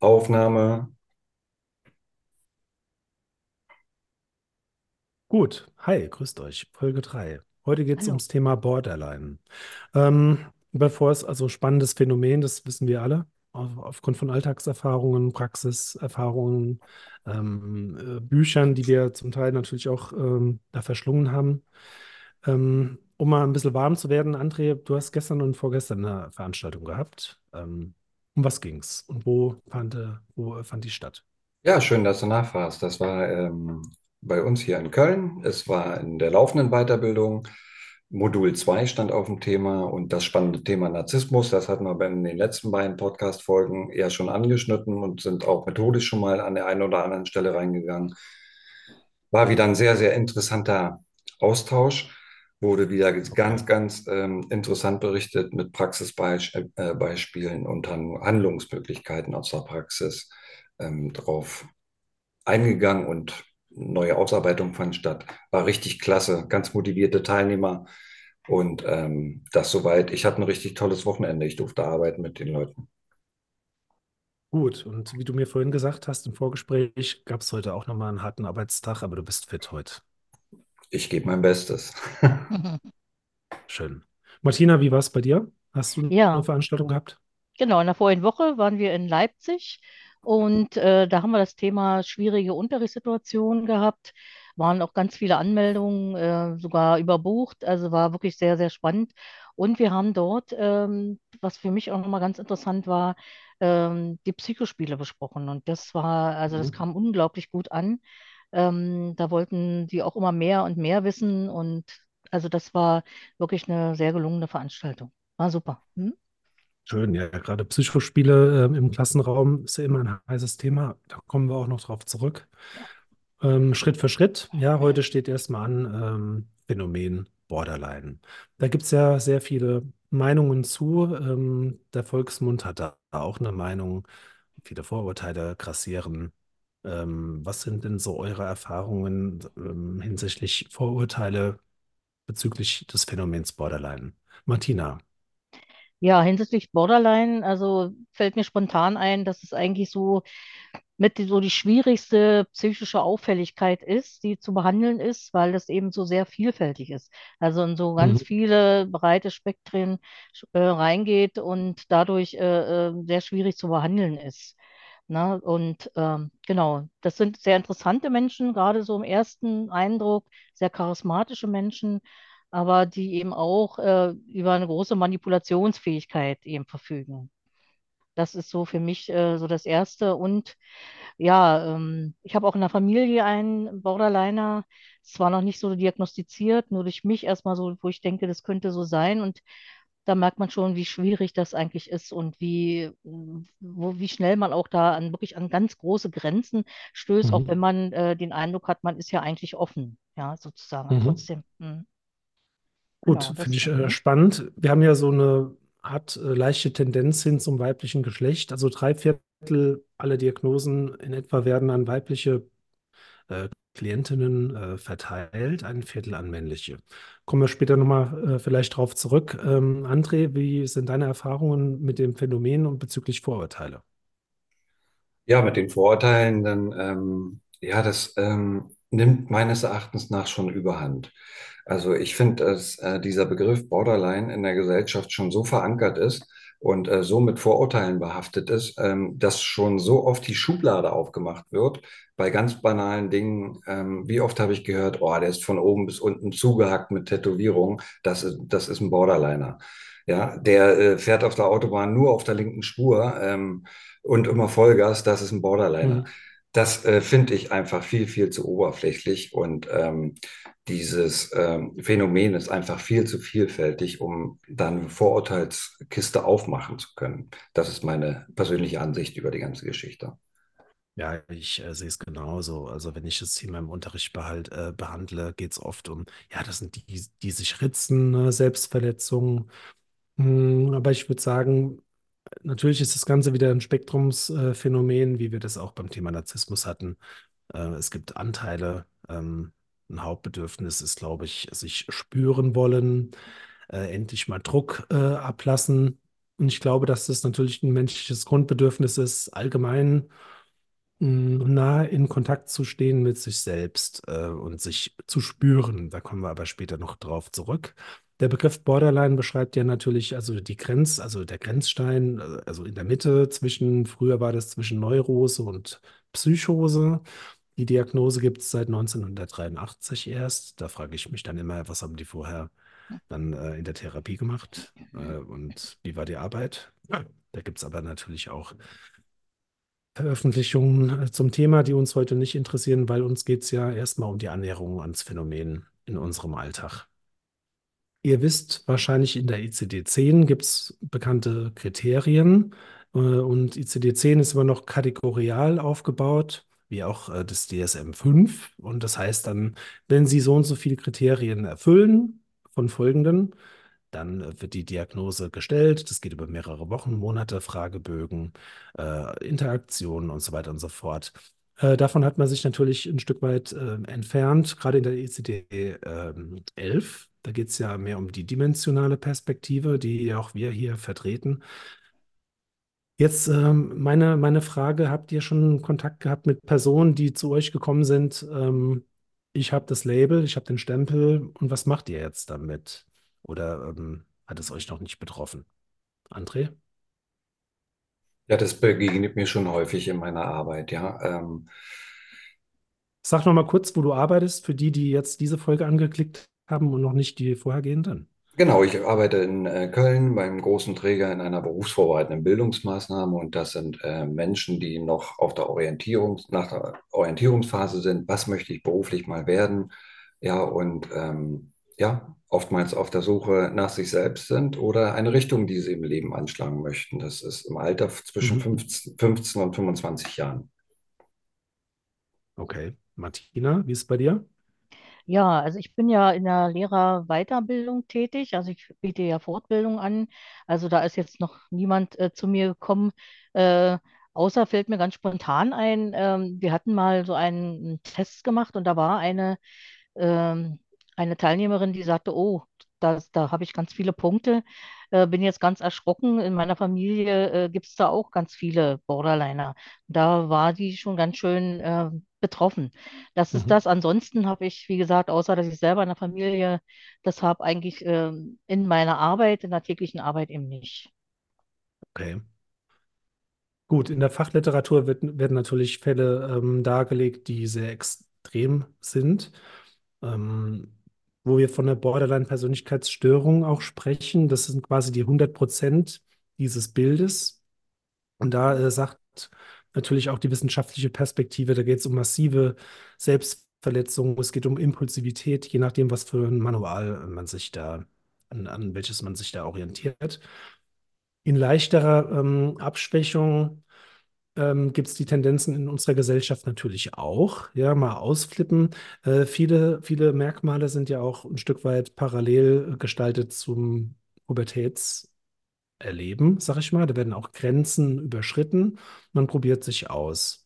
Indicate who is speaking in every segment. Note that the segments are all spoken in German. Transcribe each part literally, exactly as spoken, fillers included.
Speaker 1: Aufnahme.
Speaker 2: Gut, hi, grüßt euch. Folge drei. Heute geht es
Speaker 3: Hallo.
Speaker 2: ums Thema Borderline. Ähm, Bevor es also spannendes Phänomen, das wissen wir alle, auf, aufgrund von Alltagserfahrungen, Praxiserfahrungen, ähm, äh, Büchern, die wir zum Teil natürlich auch ähm, da verschlungen haben. Ähm, um mal ein bisschen warm zu werden, André, du hast gestern und vorgestern eine Veranstaltung gehabt. Ähm, um was ging's und wo fand, äh, wo fand die statt?
Speaker 1: Ja, schön, dass du nachfragst. Das war ähm, bei uns hier in Köln. Es war in der laufenden Weiterbildung. Modul zwei stand auf dem Thema und das spannende Thema Narzissmus. Das hatten wir in den letzten beiden Podcast-Folgen eher schon angeschnitten und sind auch methodisch schon mal an der einen oder anderen Stelle reingegangen. War wieder ein sehr, sehr interessanter Austausch. Wurde wieder ganz, ganz ähm, interessant berichtet mit Praxisbeispielen und dann Handlungsmöglichkeiten aus der Praxis ähm, drauf eingegangen und neue Ausarbeitung fand statt. War richtig klasse, ganz motivierte Teilnehmer und ähm, das soweit. Ich hatte ein richtig tolles Wochenende. Ich durfte arbeiten mit den Leuten.
Speaker 2: Gut, und wie du mir vorhin gesagt hast im Vorgespräch, gab es heute auch nochmal einen harten Arbeitstag, aber du bist fit heute.
Speaker 1: Ich gebe mein Bestes.
Speaker 2: Schön. Martina, wie war es bei dir? Hast du eine
Speaker 3: Ja,
Speaker 2: Veranstaltung gehabt?
Speaker 3: genau. In der vorigen Woche waren wir in Leipzig und äh, da haben wir das Thema schwierige Unterrichtssituationen gehabt. Waren auch ganz viele Anmeldungen, äh, sogar überbucht. Also war wirklich sehr, sehr spannend. Und wir haben dort, ähm, was für mich auch nochmal ganz interessant war, ähm, die Psychospiele besprochen. Und das war, also das
Speaker 2: Mhm.
Speaker 3: kam unglaublich gut an. Ähm, da wollten die auch immer mehr und mehr wissen. Und also das war wirklich eine sehr gelungene Veranstaltung. War super. Hm?
Speaker 2: Schön, ja, gerade Psychospiele ähm, im Klassenraum ist ja immer ein heißes Thema. Da kommen wir auch noch drauf zurück. Ähm, Schritt für Schritt. Ja, heute steht erstmal an ähm, Phänomen Borderline. Da gibt es ja sehr viele Meinungen zu. Ähm, der Volksmund hat da auch eine Meinung. Viele Vorurteile grassieren. Ähm, was sind denn so eure Erfahrungen ähm, hinsichtlich Vorurteile bezüglich des Phänomens Borderline? Martina.
Speaker 3: Ja, hinsichtlich Borderline, also fällt mir spontan ein, dass es eigentlich so mit die, so die schwierigste psychische Auffälligkeit ist, die zu behandeln ist, weil das eben so sehr vielfältig ist. Also in so ganz
Speaker 2: Mhm.
Speaker 3: viele breite Spektren äh, reingeht und dadurch äh, äh, sehr schwierig zu behandeln ist. Na, und ähm, genau, das sind sehr interessante Menschen, gerade so im ersten Eindruck, sehr charismatische Menschen, aber die eben auch äh, über eine große Manipulationsfähigkeit eben verfügen. Das ist so für mich äh, so das Erste. Und ja, ähm, ich habe auch in der Familie einen Borderliner, zwar noch nicht so diagnostiziert, nur durch mich erstmal so, wo ich denke, das könnte so sein. Und da merkt man schon, wie schwierig das eigentlich ist und wie, mm, wo, wie schnell man auch da an wirklich an ganz große Grenzen stößt, auch
Speaker 2: Mhm.
Speaker 3: wenn man äh, den Eindruck hat, man ist ja eigentlich offen, ja, sozusagen. Aber
Speaker 2: Mhm.
Speaker 3: trotzdem, mm,
Speaker 2: Gut,
Speaker 3: genau,
Speaker 2: finde
Speaker 3: das.
Speaker 2: ich äh,
Speaker 3: Mm.
Speaker 2: spannend. Wir haben ja so eine hat äh, leichte Tendenz hin zum weiblichen Geschlecht. Also drei Viertel aller Diagnosen in etwa werden an weibliche äh, Klientinnen äh, verteilt, ein Viertel an männliche. Kommen wir später nochmal äh, vielleicht drauf zurück. Ähm, André, wie sind deine Erfahrungen mit dem Phänomen und bezüglich Vorurteile?
Speaker 1: Ja, mit den Vorurteilen, dann, ähm, ja, das ähm, nimmt meines Erachtens nach schon überhand. Also ich finde, dass äh, dieser Begriff Borderline in der Gesellschaft schon so verankert ist und äh, so mit Vorurteilen behaftet ist, ähm, dass schon so oft die Schublade aufgemacht wird bei ganz banalen Dingen. Ähm, wie oft habe ich gehört, oh, der ist von oben bis unten zugehackt mit Tätowierungen, das ist, das ist ein Borderliner. Ja, der äh, fährt auf der Autobahn nur auf der linken Spur. Ähm, und immer Vollgas, das ist ein Borderliner.
Speaker 2: Mhm.
Speaker 1: Das äh, finde ich einfach viel, viel zu oberflächlich und ähm, dieses ähm, Phänomen ist einfach viel zu vielfältig, um dann eine Vorurteilskiste aufmachen zu können. Das ist meine persönliche Ansicht über die ganze Geschichte.
Speaker 2: Ja, ich äh, sehe es genauso. Also wenn ich es hier in meinem Unterricht behalt, äh, behandle, geht es oft um, ja, das sind die, die sich ritzen, ne, Selbstverletzungen. Hm, aber ich würde sagen, natürlich ist das Ganze wieder ein Spektrumsphänomen, äh, Phänomen, wie wir das auch beim Thema Narzissmus hatten. Äh, es gibt Anteile. Ähm, ein Hauptbedürfnis ist, glaube ich, sich spüren wollen, äh, endlich mal Druck äh, ablassen. Und ich glaube, dass das natürlich ein menschliches Grundbedürfnis ist, allgemein mh, nah in Kontakt zu stehen mit sich selbst äh, und sich zu spüren. Da kommen wir aber später noch drauf zurück. Der Begriff Borderline beschreibt ja natürlich also die Grenz, also der Grenzstein, äh, also in der Mitte zwischen, früher war das zwischen Neurose und Psychose. Die Diagnose gibt es seit neunzehnhundertdreiundachtzig erst. Da frage ich mich dann immer, was haben die vorher dann äh, in der Therapie gemacht äh, und wie war die Arbeit? Ja. Da gibt es aber natürlich auch Veröffentlichungen äh, zum Thema, die uns heute nicht interessieren, weil uns geht es ja erstmal um die Annäherung ans Phänomen in unserem Alltag. Ihr wisst wahrscheinlich, in der I C D zehn gibt es bekannte Kriterien äh, und I C D zehn ist immer noch kategorial aufgebaut, wie auch äh, das D S M fünf. Und das heißt dann, wenn Sie so und so viele Kriterien erfüllen von folgenden, dann äh, wird die Diagnose gestellt. Das geht über mehrere Wochen, Monate, Fragebögen, äh, Interaktionen und so weiter und so fort. Äh, davon hat man sich natürlich ein Stück weit äh, entfernt, gerade in der E C D ähm, elf. Da geht es ja mehr um die dimensionale Perspektive, die auch wir hier vertreten. Jetzt ähm, meine, meine Frage, habt ihr schon Kontakt gehabt mit Personen, die zu euch gekommen sind? Ähm, ich habe das Label, ich habe den Stempel und was macht ihr jetzt damit? Oder ähm, hat es euch noch nicht betroffen? André?
Speaker 1: Ja, das begegnet mir schon häufig in meiner Arbeit, ja. Ähm,
Speaker 2: Sag noch mal kurz, wo du arbeitest, für die, die jetzt diese Folge angeklickt haben und noch nicht die vorhergehenden.
Speaker 1: Genau, ich arbeite in äh, Köln beim großen Träger in einer berufsvorbereitenden Bildungsmaßnahme und das sind äh, Menschen, die noch auf der Orientierung, nach der Orientierungsphase sind. Was möchte ich beruflich mal werden? Ja, und ähm, ja, oftmals auf der Suche nach sich selbst sind oder eine Richtung, die sie im Leben anschlagen möchten. Das ist im Alter zwischen
Speaker 2: Mhm.
Speaker 1: fünfzehn, fünfzehn und fünfundzwanzig Jahren.
Speaker 2: Okay. Martina, wie ist es bei dir?
Speaker 3: Ja, also ich bin ja in der Lehrerweiterbildung tätig, also ich biete ja Fortbildung an. Also da ist jetzt noch niemand äh, zu mir gekommen, äh, außer fällt mir ganz spontan ein, ähm, wir hatten mal so einen, einen Test gemacht und da war eine ähm, eine Teilnehmerin, die sagte, oh, das, da habe ich ganz viele Punkte, äh, bin jetzt ganz erschrocken. In meiner Familie äh, gibt es da auch ganz viele Borderliner. Da war die schon ganz schön äh, betroffen. Das ist
Speaker 2: Mhm.
Speaker 3: das. Ansonsten habe ich, wie gesagt, außer dass ich selber in der Familie das habe, eigentlich ähm, in meiner Arbeit, in der täglichen Arbeit eben nicht.
Speaker 2: Okay. Gut, in der Fachliteratur wird, werden natürlich Fälle ähm, dargelegt, die sehr extrem sind. Ähm, wo wir von der Borderline-Persönlichkeitsstörung auch sprechen. Das sind quasi die hundert Prozent dieses Bildes. Und da äh, sagt natürlich auch die wissenschaftliche Perspektive, da geht es um massive Selbstverletzungen, es geht um Impulsivität, je nachdem, was für ein Manual man sich da, an, an welches man sich da orientiert. In leichterer ähm, Abschwächung ähm, gibt es die Tendenzen in unserer Gesellschaft natürlich auch. Ja, mal ausflippen. Äh, viele, viele Merkmale sind ja auch ein Stück weit parallel gestaltet zum Pubertätserleben, sag ich mal. Da werden auch Grenzen überschritten. Man probiert sich aus.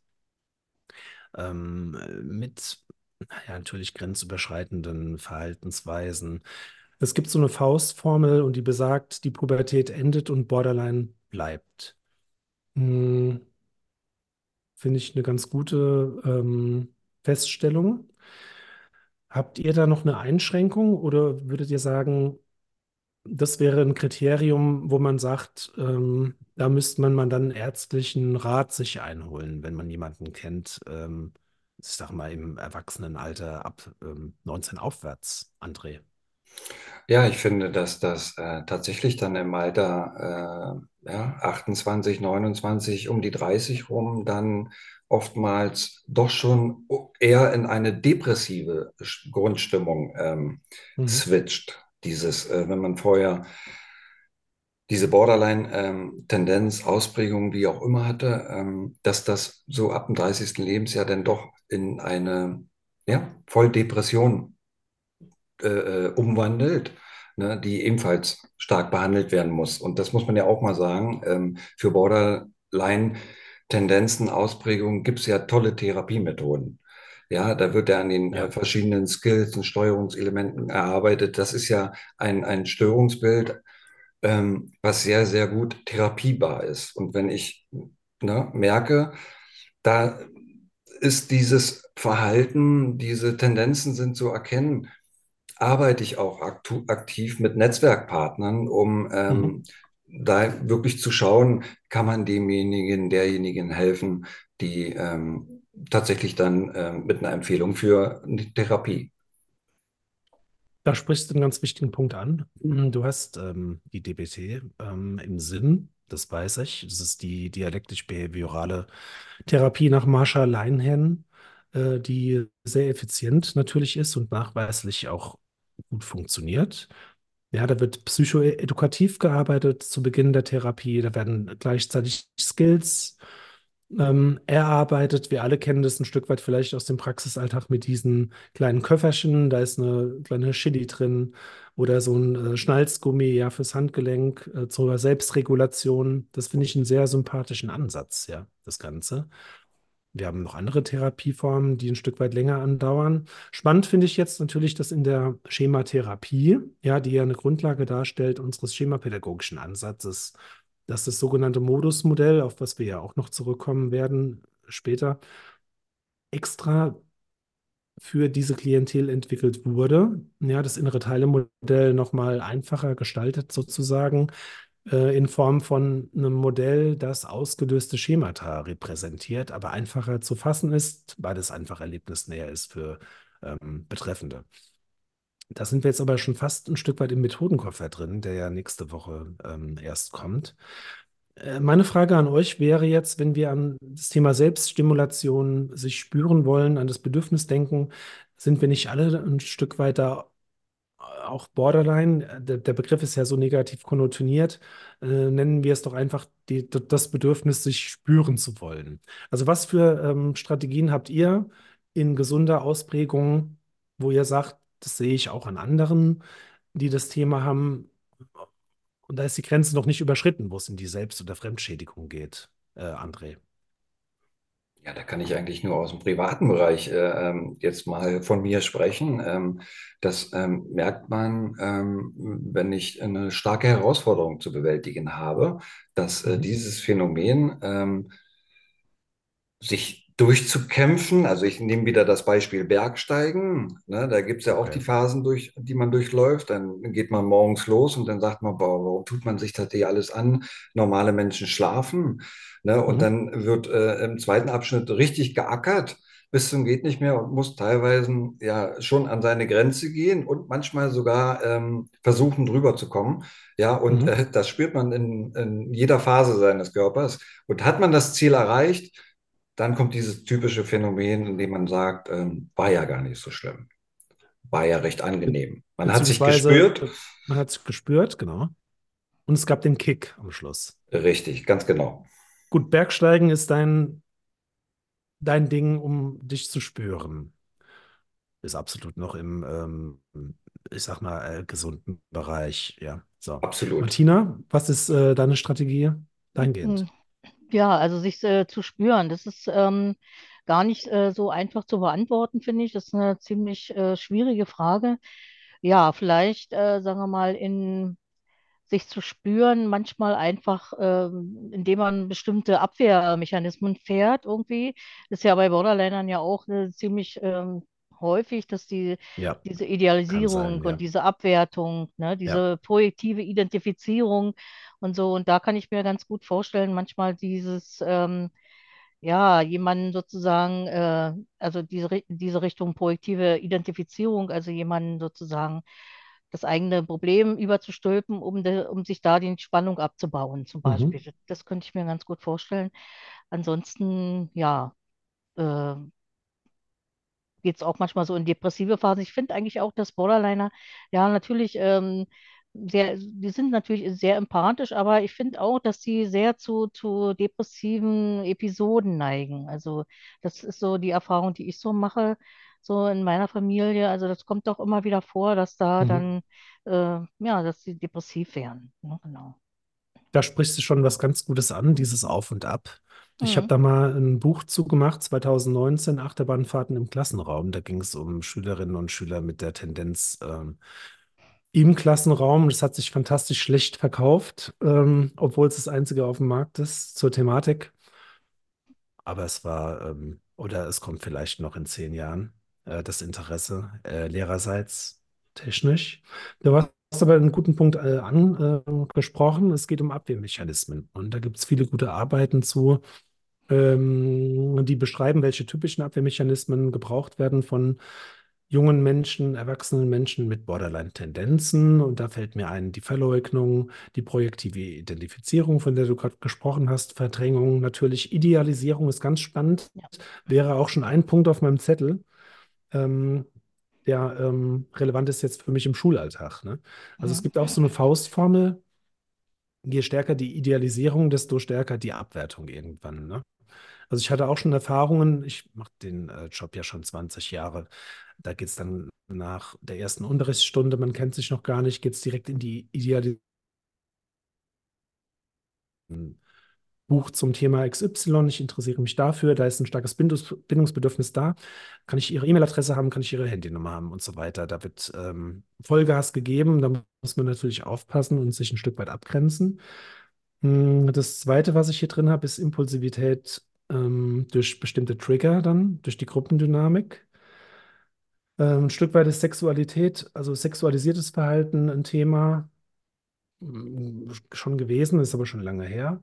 Speaker 2: Ähm, mit ja, natürlich grenzüberschreitenden Verhaltensweisen. Es gibt so eine Faustformel und die besagt, die Pubertät endet und Borderline bleibt. Hm, finde ich eine ganz gute ähm, Feststellung. Habt ihr da noch eine Einschränkung oder würdet ihr sagen, das wäre ein Kriterium, wo man sagt, ähm, da müsste man mal dann ärztlichen Rat sich einholen, wenn man jemanden kennt, ähm, ich sag mal im Erwachsenenalter ab ähm, neunzehn aufwärts, André?
Speaker 1: Ja, ich finde, dass das äh, tatsächlich dann im Alter äh, ja, achtundzwanzig, neunundzwanzig, um die dreißig rum dann oftmals doch schon eher in eine depressive Sch- Grundstimmung ähm,
Speaker 2: Mhm.
Speaker 1: switcht. Dieses, äh, wenn man vorher diese Borderline-Tendenz, Ausprägung, wie auch immer hatte, ähm, dass das so ab dem dreißigsten Lebensjahr dann doch in eine ja, Volldepression äh, äh, umwandelt, ne, die ebenfalls stark behandelt werden muss. Und das muss man ja auch mal sagen. Ähm, für Borderline-Tendenzen, Ausprägungen gibt es ja tolle Therapiemethoden. Ja, da wird ja an den äh,
Speaker 2: Ja.
Speaker 1: verschiedenen Skills und Steuerungselementen erarbeitet. Das ist ja ein, ein Störungsbild, ähm, was sehr, sehr gut therapiebar ist. Und wenn ich, ne, merke, da ist dieses Verhalten, diese Tendenzen sind zu erkennen, arbeite ich auch aktu aktiv mit Netzwerkpartnern, um
Speaker 2: Mhm.
Speaker 1: ähm, da wirklich zu schauen, kann man demjenigen, derjenigen helfen, die ähm, tatsächlich dann ähm, mit einer Empfehlung für eine Therapie.
Speaker 2: Da sprichst du einen ganz wichtigen Punkt an. Du hast ähm, die D B T ähm, im Sinn, das weiß ich. Das ist die dialektisch-behaviorale Therapie nach Marsha Linehan, äh, die sehr effizient natürlich ist und nachweislich auch gut funktioniert. Ja, da wird psychoedukativ gearbeitet zu Beginn der Therapie. Da werden gleichzeitig Skills ähm, erarbeitet. Wir alle kennen das ein Stück weit vielleicht aus dem Praxisalltag mit diesen kleinen Köfferchen. Da ist eine kleine Chili drin oder so ein äh, Schnalzgummi ja fürs Handgelenk äh, zur Selbstregulation. Das finde ich einen sehr sympathischen Ansatz, ja, das Ganze. Wir haben noch andere Therapieformen, die ein Stück weit länger andauern. Spannend finde ich jetzt natürlich, dass in der Schematherapie, ja, die ja eine Grundlage darstellt unseres schemapädagogischen Ansatzes, dass das sogenannte Modusmodell, auf was wir ja auch noch zurückkommen werden später, extra für diese Klientel entwickelt wurde. Ja, das innere Teilemodell nochmal einfacher gestaltet sozusagen äh, in Form von einem Modell, das ausgelöste Schemata repräsentiert, aber einfacher zu fassen ist, weil es einfach erlebnisnäher ist für ähm, Betreffende. Da sind wir jetzt aber schon fast ein Stück weit im Methodenkoffer drin, der ja nächste Woche ähm, erst kommt. Äh, Meine Frage an euch wäre jetzt, wenn wir an das Thema Selbststimulation sich spüren wollen, an das Bedürfnis denken, sind wir nicht alle ein Stück weiter auch Borderline? Der, der Begriff ist ja so negativ konnotiniert. Äh, nennen wir es doch einfach die, das Bedürfnis, sich spüren zu wollen. Also was für ähm, Strategien habt ihr in gesunder Ausprägung, wo ihr sagt, das sehe ich auch an anderen, die das Thema haben, und da ist die Grenze noch nicht überschritten, wo es in die Selbst- oder Fremdschädigung geht, äh, André.
Speaker 1: Ja, da kann ich eigentlich nur aus dem privaten Bereich äh, ähm, jetzt mal von mir sprechen. Ähm, das ähm, merkt man, ähm, wenn ich eine starke Herausforderung zu bewältigen habe, dass äh,
Speaker 2: Mhm.
Speaker 1: dieses Phänomen ähm, sich durchzukämpfen. Also ich nehme wieder das Beispiel Bergsteigen. Ne, da gibt es ja auch die
Speaker 2: Okay.
Speaker 1: Phasen, durch, die man durchläuft. Dann geht man morgens los und dann sagt man, boah, warum tut man sich das hier alles an? Normale Menschen schlafen. Ne, und
Speaker 2: Mhm.
Speaker 1: dann wird äh, im zweiten Abschnitt richtig geackert bis zum geht nicht mehr und muss teilweise ja schon an seine Grenze gehen und manchmal sogar ähm, versuchen, drüber zu kommen. Ja, und
Speaker 2: Mhm.
Speaker 1: äh, das spürt man in, in jeder Phase seines Körpers. Und hat man das Ziel erreicht, dann kommt dieses typische Phänomen, in dem man sagt, ähm, war ja gar nicht so schlimm, war ja recht
Speaker 2: Be
Speaker 1: angenehm. Man hat sich
Speaker 2: beziehungsweise
Speaker 1: gespürt,
Speaker 2: äh, man hat es gespürt, genau. Und es gab den Kick am Schluss.
Speaker 1: richtig, ganz genau,
Speaker 2: Gut, Bergsteigen ist dein, dein Ding, um dich zu spüren. Ist absolut noch im, ähm, ich sag mal, äh, gesunden Bereich. Ja, so.
Speaker 1: absolut.
Speaker 2: Martina, was ist äh, deine Strategie
Speaker 3: Mm,
Speaker 2: dahingehend?
Speaker 3: Ja, also sich äh, zu spüren, das ist ähm, gar nicht äh, so einfach zu beantworten, finde ich. Das ist eine ziemlich äh, schwierige Frage. Ja, vielleicht, äh, sagen wir mal, in sich zu spüren, manchmal einfach, ähm, indem man bestimmte Abwehrmechanismen fährt irgendwie. Das ist ja bei Borderlinern ja auch äh, ziemlich ähm, häufig, dass die
Speaker 2: Ja,
Speaker 3: diese
Speaker 2: kann
Speaker 3: Idealisierung
Speaker 2: sein,
Speaker 3: und
Speaker 2: ja.
Speaker 3: diese Abwertung, ne,
Speaker 2: Ja.
Speaker 3: diese projektive Identifizierung und so. Und da kann ich mir ganz gut vorstellen, manchmal dieses ähm, ja, jemanden sozusagen, äh, also diese, Ri- diese Richtung projektive Identifizierung, also jemanden sozusagen das eigene Problem überzustülpen, um, de, um sich da die Spannung abzubauen, zum
Speaker 2: Mhm.
Speaker 3: Beispiel. Das könnte ich mir ganz gut vorstellen. Ansonsten, ja, äh, geht es auch manchmal so in depressive Phasen. Ich finde eigentlich auch, dass Borderliner, ja, natürlich ähm, sehr, die sind natürlich sehr empathisch, aber ich finde auch, dass sie sehr zu, zu depressiven Episoden neigen. Also das ist so die Erfahrung, die ich so mache, so in meiner Familie. Also das kommt doch immer wieder vor, dass da
Speaker 2: Mhm.
Speaker 3: dann, äh, ja, dass sie depressiv werden. Ja, genau.
Speaker 2: Da sprichst du schon was ganz Gutes an, dieses Auf und Ab. Ich habe
Speaker 3: Mhm.
Speaker 2: da mal ein Buch zugemacht, zwanzig neunzehn, Achterbahnfahrten im Klassenraum. Da ging es um Schülerinnen und Schüler mit der Tendenz, ähm, im Klassenraum. Das hat sich fantastisch schlecht verkauft, ähm, obwohl es das einzige auf dem Markt ist zur Thematik. Aber es war, ähm, oder es kommt vielleicht noch in zehn Jahren, äh, das Interesse äh, lehrerseits technisch. Du hast aber einen guten Punkt äh, angesprochen. Es geht um Abwehrmechanismen. Und da gibt es viele gute Arbeiten zu, ähm, die beschreiben, welche typischen Abwehrmechanismen gebraucht werden von jungen Menschen, erwachsenen Menschen mit Borderline-Tendenzen. Und da fällt mir ein, die Verleugnung, die projektive Identifizierung, von der du gerade gesprochen hast, Verdrängung, natürlich Idealisierung ist ganz spannend,
Speaker 3: Ja.
Speaker 2: wäre auch schon ein Punkt auf meinem Zettel, ähm, der ähm, relevant ist jetzt für mich im Schulalltag. Ne? Also es
Speaker 3: Mhm.
Speaker 2: gibt auch so eine Faustformel, je stärker die Idealisierung, desto stärker die Abwertung irgendwann. Ne? Also ich hatte auch schon Erfahrungen, ich mache den äh, Job ja schon zwanzig Jahre. Da geht es dann nach der ersten Unterrichtsstunde, man kennt sich noch gar nicht, geht es direkt in die Idealisierung. Buch zum Thema X Y, ich interessiere mich dafür, da ist ein starkes Bindungs Bindungsbedürfnis da. Kann ich Ihre E-Mail-Adresse haben, kann ich Ihre Handynummer haben und so weiter. Da wird ähm, Vollgas gegeben, da muss man natürlich aufpassen und sich ein Stück weit abgrenzen. Hm, Das Zweite, was ich hier drin habe, ist Impulsivität ähm, durch bestimmte Trigger dann, durch die Gruppendynamik. Ähm, ein Stück weit ist Sexualität, also sexualisiertes Verhalten ein Thema, hm, schon gewesen, ist aber schon lange her.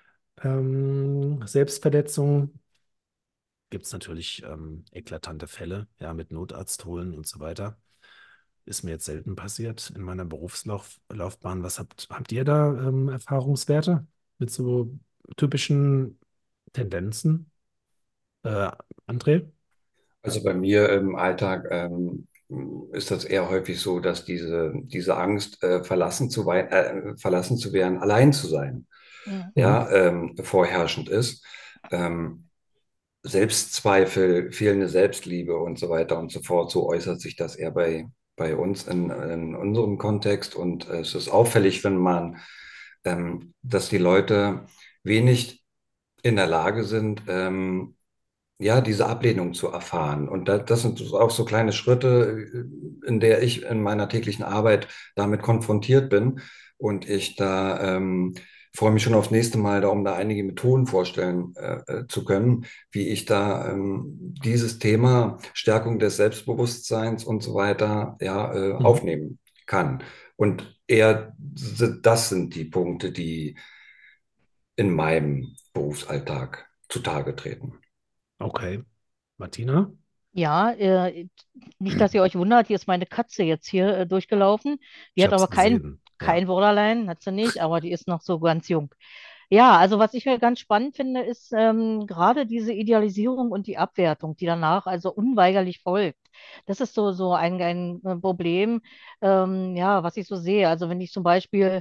Speaker 2: Ähm, Selbstverletzung gibt es natürlich ähm, eklatante Fälle, ja, mit Notarzt holen und so weiter. Ist mir jetzt selten passiert in meiner Berufslaufbahn. Was habt, habt ihr da ähm, Erfahrungswerte mit so typischen Tendenzen? Äh, André?
Speaker 1: Also bei mir im Alltag ähm, ist das eher häufig so, dass diese, diese Angst, äh, verlassen zu, wei- äh, verlassen zu werden, allein zu sein,
Speaker 3: Mhm.
Speaker 2: Mhm.
Speaker 1: ja, ähm, vorherrschend ist. Ähm, Selbstzweifel, fehlende Selbstliebe und so weiter und so fort. So äußert sich das eher bei, bei uns in, in unserem Kontext. Und äh, es ist auffällig, wenn man, ähm, dass die Leute wenig in der Lage sind, ähm, ja, diese Ablehnung zu erfahren. Und da, das sind auch so kleine Schritte, äh, in der ich in meiner täglichen Arbeit damit konfrontiert bin. Und ich da ähm, freue mich schon aufs nächste Mal, da um da einige Methoden vorstellen äh, äh, zu können, wie ich da ähm, dieses Thema Stärkung des Selbstbewusstseins und so weiter ja, äh,
Speaker 2: Mhm.
Speaker 1: aufnehmen kann. Und eher s- das sind die Punkte, die in meinem Berufsalltag zutage treten.
Speaker 2: Okay. Martina?
Speaker 3: Ja, äh, nicht, dass ihr euch wundert, hier ist meine Katze jetzt hier äh, durchgelaufen. Die
Speaker 2: Ich
Speaker 3: hat
Speaker 2: habe es
Speaker 3: aber kein,
Speaker 2: gesehen. Ja.
Speaker 3: kein Borderline, hat sie nicht, aber die ist noch so ganz jung. Ja, also was ich halt ganz spannend finde, ist ähm, gerade diese Idealisierung und die Abwertung, die danach also unweigerlich folgt. Das ist so, so ein, ein äh, Problem, ähm, ja, was ich so sehe. Also wenn ich zum Beispiel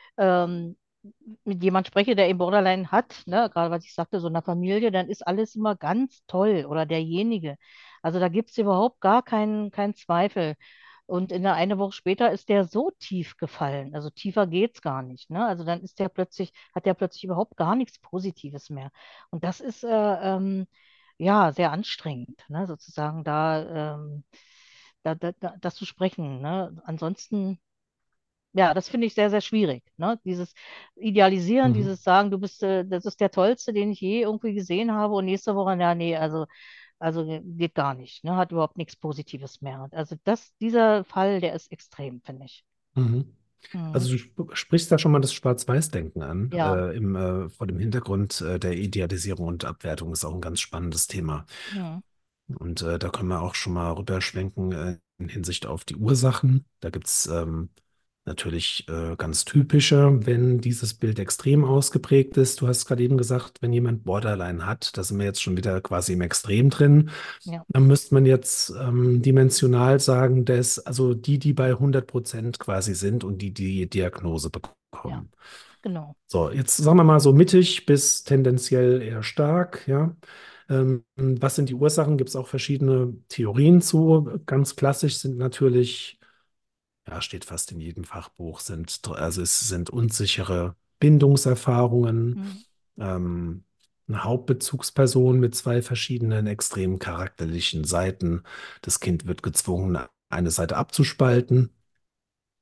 Speaker 3: ähm, mit jemand spreche, der eben Borderline hat, ne, gerade was ich sagte, so einer Familie, dann ist alles immer ganz toll oder derjenige. Also da gibt es überhaupt gar keinen, keinen Zweifel. Und in der eine Woche später ist der so tief gefallen. Also tiefer geht es gar nicht. Ne? Also dann ist der plötzlich, hat der plötzlich überhaupt gar nichts Positives mehr. Und das ist äh, ähm, ja sehr anstrengend, ne? Sozusagen da, ähm, da, da, da das zu sprechen. Ne? Ansonsten. Ja, das finde ich sehr, sehr schwierig. Ne? Dieses Idealisieren,
Speaker 2: Mhm.
Speaker 3: dieses Sagen, du bist, äh, das ist der Tollste, den ich je irgendwie gesehen habe und nächste Woche, ja, nee, also, also ge- geht gar nicht. Ne? Hat überhaupt nichts Positives mehr. Also das, dieser Fall, der ist extrem, finde ich.
Speaker 2: Mhm.
Speaker 3: Mhm.
Speaker 2: Also du sp- sprichst da schon mal das Schwarz-Weiß-Denken an.
Speaker 3: Ja.
Speaker 2: Äh, im, äh, vor dem Hintergrund äh, der Idealisierung und Abwertung ist auch ein ganz spannendes Thema.
Speaker 3: Mhm.
Speaker 2: Und äh, da können wir auch schon mal rüberschwenken äh, in Hinsicht auf die Ursachen. Da gibt es ähm, natürlich äh, ganz typische, wenn dieses Bild extrem ausgeprägt ist. Du hast gerade eben gesagt, wenn jemand Borderline hat, da sind wir jetzt schon wieder quasi im Extrem drin.
Speaker 3: Ja,
Speaker 2: Dann müsste man jetzt ähm, dimensional sagen, dass also die, die bei hundert Prozent quasi sind und die die Diagnose
Speaker 3: ja,
Speaker 2: bekommen.
Speaker 3: genau.
Speaker 2: So, jetzt sagen wir mal so mittig bis tendenziell eher stark, ja. Ähm, was sind die Ursachen? Gibt es auch verschiedene Theorien zu. Ganz klassisch sind natürlich, ja, steht fast in jedem Fachbuch, sind, also es sind unsichere Bindungserfahrungen,
Speaker 3: Mhm.
Speaker 2: ähm, eine Hauptbezugsperson mit zwei verschiedenen extrem charakterlichen Seiten. Das Kind wird gezwungen, eine Seite abzuspalten.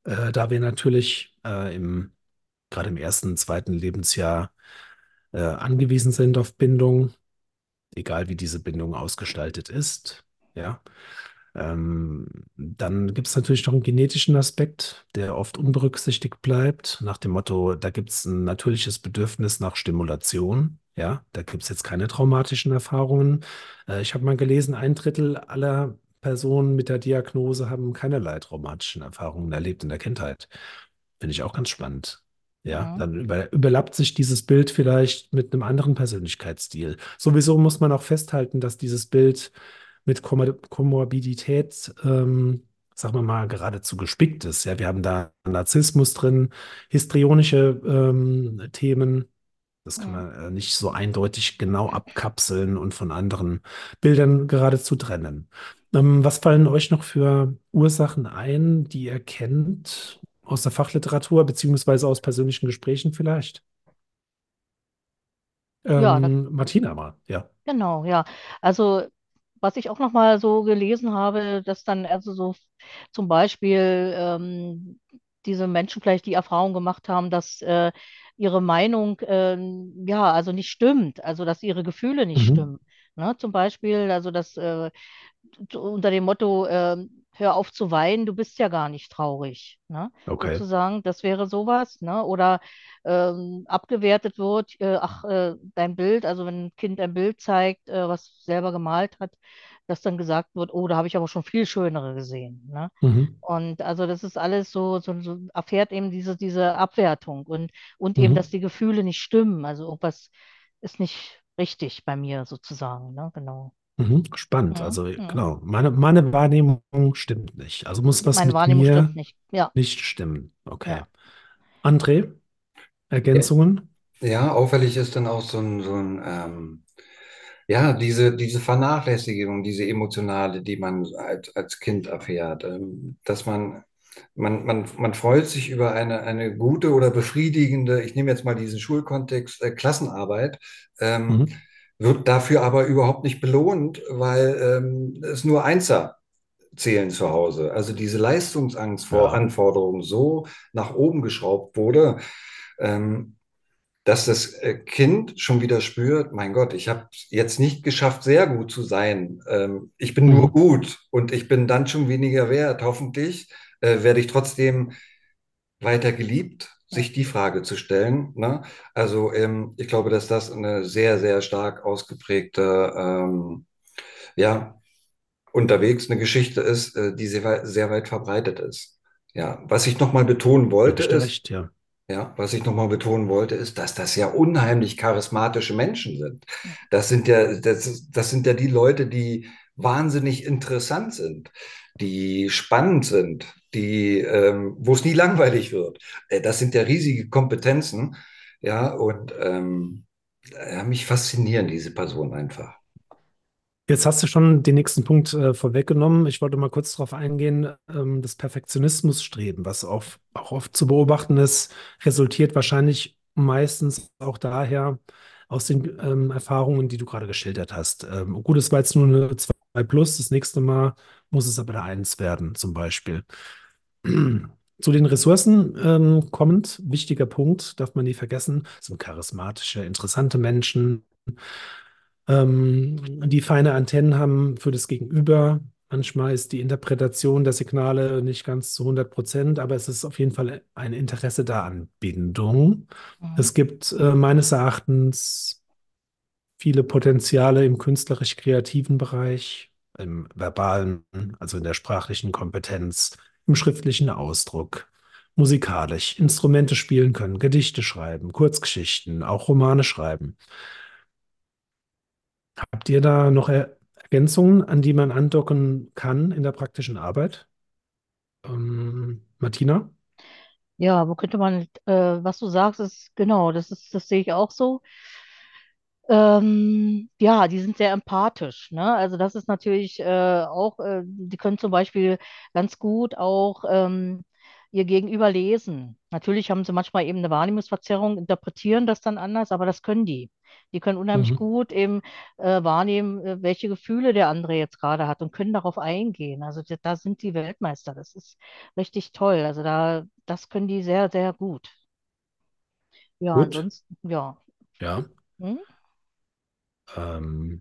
Speaker 2: Äh, da wir natürlich äh, im, gerade im ersten, zweiten Lebensjahr äh, angewiesen sind auf Bindung, egal wie diese Bindung ausgestaltet ist. Ja. Ähm, dann gibt es natürlich noch einen genetischen Aspekt, der oft unberücksichtigt bleibt, nach dem Motto, da gibt es ein natürliches Bedürfnis nach Stimulation. Ja, da gibt es jetzt keine traumatischen Erfahrungen. Äh, ich habe mal gelesen, ein Drittel aller Personen mit der Diagnose haben keinerlei traumatischen Erfahrungen erlebt in der Kindheit. Finde ich auch ganz spannend. Ja,
Speaker 3: Mhm.
Speaker 2: dann über, überlappt sich dieses Bild vielleicht mit einem anderen Persönlichkeitsstil. Sowieso muss man auch festhalten, dass dieses Bild mit Komor Komorbidität, ähm, sagen wir mal, geradezu gespickt ist. Ja, wir haben da Narzissmus drin, histrionische ähm, Themen. Das kann
Speaker 3: Mhm.
Speaker 2: man äh, nicht so eindeutig genau abkapseln und von anderen Bildern geradezu trennen. Ähm, was fallen euch noch für Ursachen ein, die ihr kennt aus der Fachliteratur beziehungsweise aus persönlichen Gesprächen vielleicht?
Speaker 3: Ja, da
Speaker 2: Ähm, Martina mal, ja.
Speaker 3: Genau, ja. Also, was ich auch noch mal so gelesen habe, dass dann also so zum Beispiel ähm, diese Menschen vielleicht die Erfahrung gemacht haben, dass äh, ihre Meinung ähm, ja also nicht stimmt, also dass ihre Gefühle nicht
Speaker 2: Mhm.
Speaker 3: stimmen. Ne? Zum Beispiel, also dass äh, so unter dem Motto, ähm, hör auf zu weinen, du bist ja gar nicht traurig, ne?
Speaker 2: Okay.
Speaker 3: Sozusagen, das wäre sowas, ne? Oder ähm, abgewertet wird, äh, ach, äh, dein Bild, also wenn ein Kind ein Bild zeigt, äh, was es selber gemalt hat, dass dann gesagt wird, oh, da habe ich aber schon viel schönere gesehen, ne?
Speaker 2: Mhm.
Speaker 3: Und also das ist alles so, so, so erfährt eben diese, diese Abwertung und, und eben, dass
Speaker 2: Mhm.
Speaker 3: die Gefühle nicht stimmen. Also irgendwas ist nicht richtig bei mir sozusagen, ne? Genau.
Speaker 2: Mhm. Spannend.
Speaker 3: Mhm.
Speaker 2: Also
Speaker 3: Mhm.
Speaker 2: genau, meine, meine Wahrnehmung stimmt nicht. Also muss was
Speaker 3: Meine
Speaker 2: mit
Speaker 3: Wahrnehmung stimmt
Speaker 2: mir
Speaker 3: nicht. Ja,
Speaker 2: nicht stimmen. Okay.
Speaker 3: ja.
Speaker 2: André,
Speaker 1: Ja,
Speaker 2: Ergänzungen?
Speaker 1: ja, auffällig ist dann auch so ein, so ein ähm, ja, diese, diese Vernachlässigung, diese emotionale, die man als, als Kind erfährt, ähm, dass man, man, man, man freut sich über eine, eine gute oder befriedigende, ich nehme jetzt mal diesen Schulkontext, äh, Klassenarbeit, ähm,
Speaker 2: Mhm.
Speaker 1: wird dafür aber überhaupt nicht belohnt, weil ähm, es nur Einser zählen zu Hause. Also diese
Speaker 2: Ja.
Speaker 1: Leistungsanforderung so nach oben geschraubt wurde, ähm, dass das äh, Kind schon wieder spürt, mein Gott, ich habe jetzt nicht geschafft, sehr gut zu sein. Ähm, ich bin nur
Speaker 2: Mhm.
Speaker 1: gut und ich bin dann schon weniger wert. Hoffentlich äh, werde ich trotzdem weiter geliebt,
Speaker 3: Ja.
Speaker 1: sich die Frage zu stellen. Ne? Also ähm, ich glaube, dass das eine sehr, sehr stark ausgeprägte, ähm, ja, unterwegs eine Geschichte ist, äh, die sehr, wei- sehr weit verbreitet ist. Ja, was ich nochmal betonen
Speaker 2: Gebe
Speaker 1: wollte,
Speaker 2: ich dir
Speaker 1: ist,
Speaker 2: recht, ja.
Speaker 1: ja, was ich nochmal betonen wollte, ist, dass das ja unheimlich charismatische Menschen sind.
Speaker 3: Ja.
Speaker 1: Das sind ja, das, ist- das sind ja die Leute, die wahnsinnig interessant sind, die spannend sind, die, ähm, wo es nie langweilig wird. Äh, Das sind ja riesige Kompetenzen. Ja, und ähm, ja, mich faszinieren diese Personen einfach.
Speaker 2: Jetzt hast du schon den nächsten Punkt äh, vorweggenommen. Ich wollte mal kurz darauf eingehen, ähm, das Perfektionismusstreben, was auf, auch oft zu beobachten ist, resultiert wahrscheinlich meistens auch daher aus den ähm, Erfahrungen, die du gerade geschildert hast. Ähm, gut, es war jetzt nur eine zwei plus, das nächste Mal muss es aber eine eins werden, zum Beispiel. Zu den Ressourcen ähm, kommend, wichtiger Punkt, darf man nie vergessen, sind charismatische, interessante Menschen, ähm, die feine Antennen haben für das Gegenüber. Manchmal ist die Interpretation der Signale nicht ganz zu hundert Prozent, aber es ist auf jeden Fall ein Interesse da an Bindung.
Speaker 3: Mhm.
Speaker 2: Es gibt äh, meines Erachtens viele Potenziale im künstlerisch-kreativen Bereich, im verbalen, also in der sprachlichen Kompetenz, im schriftlichen Ausdruck, musikalisch, Instrumente spielen können, Gedichte schreiben, Kurzgeschichten, auch Romane schreiben. Habt ihr da noch Er Ergänzungen, an die man andocken kann in der praktischen Arbeit? Ähm, Martina?
Speaker 3: Ja, wo könnte man, äh, was du sagst, ist genau, das ist, das sehe ich auch so. Ähm, ja, die sind sehr empathisch, ne? Also das ist natürlich äh, auch, äh, die können zum Beispiel ganz gut auch ähm, ihr Gegenüber lesen. Natürlich haben sie manchmal eben eine Wahrnehmungsverzerrung, interpretieren das dann anders, aber das können die. Die können unheimlich
Speaker 2: Mhm.
Speaker 3: gut eben äh, wahrnehmen, äh, welche Gefühle der andere jetzt gerade hat und können darauf eingehen. Also da da sind die Weltmeister. Das ist richtig toll. Also da, das können die sehr, sehr gut. Ja,
Speaker 2: Gut.
Speaker 3: ansonsten, ja.
Speaker 2: Ja.
Speaker 3: Hm?
Speaker 2: Ähm,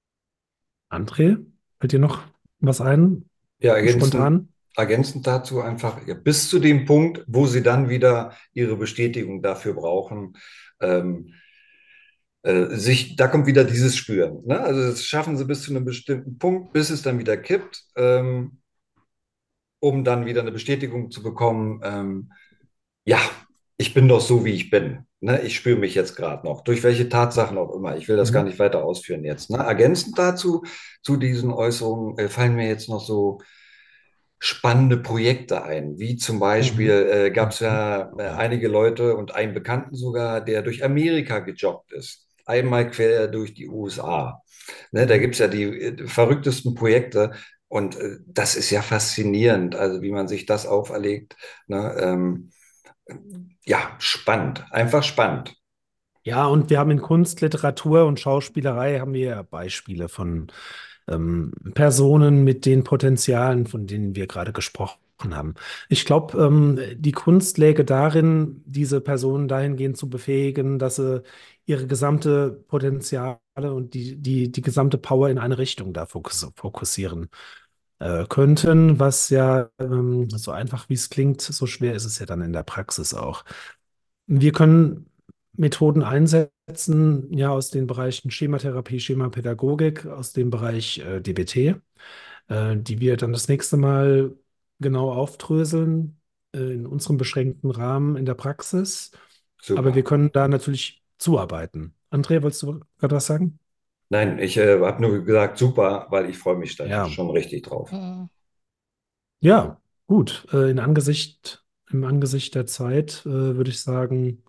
Speaker 2: André, fällt dir noch was ein?
Speaker 1: Ja, ergänzend,
Speaker 2: Spontan?
Speaker 1: ergänzend dazu einfach ja, bis zu dem Punkt, wo sie dann wieder ihre Bestätigung dafür brauchen, ähm, äh, sich, da kommt wieder dieses Spüren. Ne? Also das schaffen sie bis zu einem bestimmten Punkt, bis es dann wieder kippt, ähm, um dann wieder eine Bestätigung zu bekommen. Ähm, ja, ich bin doch so, wie ich bin. Ne? Ich spüre mich jetzt gerade noch, durch welche Tatsachen auch immer. Ich will das gar
Speaker 2: Mhm.
Speaker 1: nicht weiter ausführen jetzt. Ne? Ergänzend dazu, zu diesen Äußerungen, äh, fallen mir jetzt noch so spannende Projekte ein, wie zum Beispiel
Speaker 2: Mhm.
Speaker 1: äh, gab es
Speaker 2: Mhm.
Speaker 1: ja äh,
Speaker 2: Okay.
Speaker 1: einige Leute und einen Bekannten sogar, der durch Amerika gejoggt ist. Einmal quer durch die U S A. Ne, da
Speaker 2: Mhm.
Speaker 1: gibt es ja die äh, verrücktesten Projekte und äh, das ist ja faszinierend, also wie man sich das auferlegt. Ne, ähm, ja, spannend, einfach spannend.
Speaker 2: Ja, und wir haben in Kunst, Literatur und Schauspielerei haben wir ja Beispiele von ähm, Personen mit den Potenzialen, von denen wir gerade gesprochen haben. Ich glaube, ähm, die Kunst läge darin, diese Personen dahingehend zu befähigen, dass sie ihre gesamte Potenziale und die, die, die gesamte Power in eine Richtung da fokus fokussieren äh, könnten, was ja ähm, so einfach wie es klingt, so schwer ist es ja dann in der Praxis auch. Wir können Methoden einsetzen, ja, aus den Bereichen Schematherapie, Schemapädagogik, aus dem Bereich äh, D B T, äh, die wir dann das nächste Mal genau aufdröseln, äh, in unserem beschränkten Rahmen in der Praxis. Aber wir
Speaker 1: Super.
Speaker 2: können da natürlich zuarbeiten. Andrea, wolltest du gerade was sagen?
Speaker 1: Nein, ich äh, habe nur gesagt, super, weil ich freue mich da
Speaker 2: Ja,
Speaker 1: schon richtig drauf.
Speaker 3: Mhm.
Speaker 2: ja, gut. Äh, in Angesicht, im Angesicht der Zeit, äh, würde ich sagen,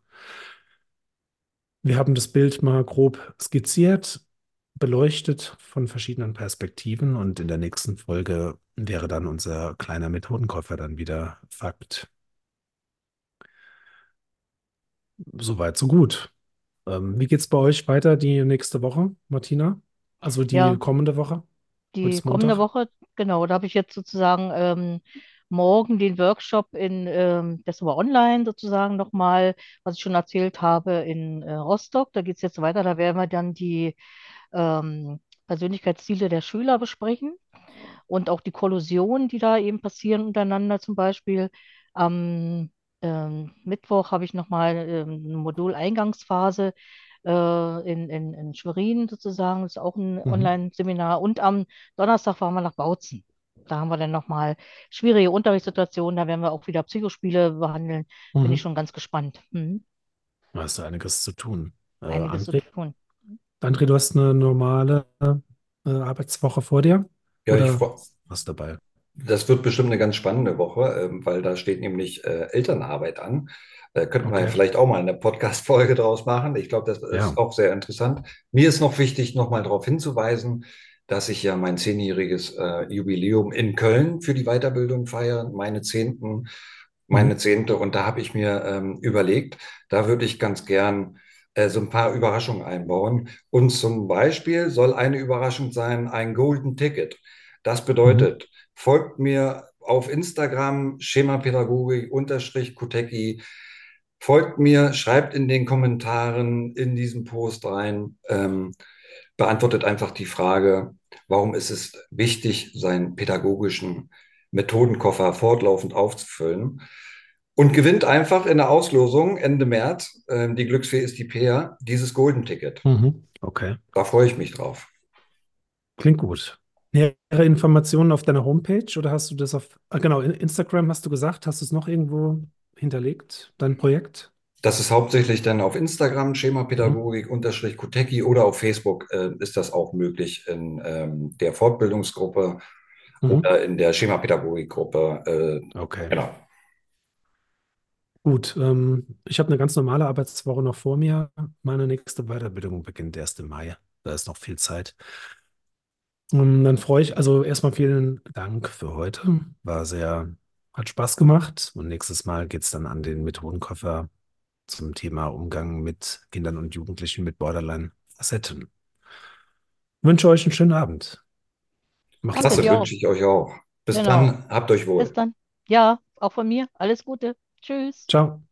Speaker 2: wir haben das Bild mal grob skizziert, beleuchtet von verschiedenen Perspektiven und in der nächsten Folge wäre dann unser kleiner Methodenkoffer dann wieder Fakt. Soweit, so gut. Ähm, wie geht's bei euch weiter die nächste Woche, Martina? Also die
Speaker 3: Ja,
Speaker 2: kommende Woche? Heute
Speaker 3: die
Speaker 2: ist
Speaker 3: kommende
Speaker 2: Montag.
Speaker 3: Woche, genau, da habe ich jetzt sozusagen ähm, morgen den Workshop in, ähm, das war online sozusagen nochmal, was ich schon erzählt habe, in äh, Rostock. Da geht es jetzt weiter, da werden wir dann die ähm, Persönlichkeitsziele der Schüler besprechen und auch die Kollisionen, die da eben passieren untereinander zum Beispiel. Am ähm, Mittwoch habe ich nochmal ähm, eine Moduleingangsphase äh, in, in, in Schwerin sozusagen. Das ist auch ein
Speaker 2: Mhm.
Speaker 3: Online-Seminar. Und am Donnerstag fahren wir nach Bautzen. Da haben wir dann nochmal schwierige Unterrichtssituationen. Da werden wir auch wieder Psychospiele behandeln. Bin ich
Speaker 2: Mhm.
Speaker 3: schon ganz gespannt. Mhm.
Speaker 2: Da hast du einiges zu tun. Äh,
Speaker 3: Einiges zu
Speaker 2: André,
Speaker 3: tun.
Speaker 2: André, du hast eine normale äh, Arbeitswoche vor dir?
Speaker 1: Ja, ich
Speaker 2: Oder
Speaker 1: freue
Speaker 2: was dabei?
Speaker 1: Das wird bestimmt eine ganz spannende Woche, ähm, weil da steht nämlich äh, Elternarbeit an. Äh, könnten wir ja
Speaker 2: Okay.
Speaker 1: vielleicht auch mal eine Podcast-Folge draus machen. Ich glaube, das ist
Speaker 2: Ja.
Speaker 1: auch sehr interessant. Mir ist noch wichtig, nochmal darauf hinzuweisen, dass ich ja mein zehnjähriges äh, Jubiläum in Köln für die Weiterbildung feiere, meine zehnten, meine
Speaker 2: Mhm.
Speaker 1: zehnte. Und da habe ich mir ähm, überlegt, da würde ich ganz gern äh, so ein paar Überraschungen einbauen. Und zum Beispiel soll eine Überraschung sein, ein Golden Ticket. Das
Speaker 2: Mhm.
Speaker 1: bedeutet, folgt mir auf Instagram, Schemapädagogik-Kutecki. Folgt mir, schreibt in den Kommentaren in diesen Post rein, ähm, beantwortet einfach die Frage, warum ist es wichtig, seinen pädagogischen Methodenkoffer fortlaufend aufzufüllen und gewinnt einfach in der Auslosung Ende März, ähm, die Glücksfee ist die Peer, dieses Golden Ticket.
Speaker 2: Mhm. Okay.
Speaker 1: Da freue ich mich drauf.
Speaker 2: Klingt gut. Nähere Informationen auf deiner Homepage oder hast du das auf, ah, genau, in Instagram hast du gesagt, hast du es noch irgendwo hinterlegt, dein Projekt?
Speaker 1: Das ist hauptsächlich dann auf Instagram,
Speaker 2: Mhm.
Speaker 1: Schemapädagogik-Kutecki oder auf Facebook äh, ist das auch möglich in ähm, der Fortbildungsgruppe
Speaker 2: Mhm.
Speaker 1: oder in der Schemapädagogikgruppe. Äh,
Speaker 2: Okay.
Speaker 1: genau.
Speaker 2: Gut, ähm, ich habe eine ganz normale Arbeitswoche noch vor mir. Meine nächste Weiterbildung beginnt erst im Mai. Da ist noch viel Zeit. Und dann freue ich, also erstmal vielen Dank für heute. War sehr, hat Spaß gemacht. Und nächstes Mal geht es dann an den Methodenkoffer zum Thema Umgang mit Kindern und Jugendlichen mit Borderline-Facetten. Ich wünsche euch einen schönen Abend. Macht's
Speaker 3: Danke
Speaker 1: Klasse,
Speaker 3: dir
Speaker 2: gut.
Speaker 3: auch.
Speaker 1: wünsche ich euch auch. Bis
Speaker 3: Genau.
Speaker 1: dann, habt euch
Speaker 3: Bis
Speaker 1: wohl.
Speaker 3: dann. Ja, auch von mir. Alles Gute. Tschüss.
Speaker 2: Ciao.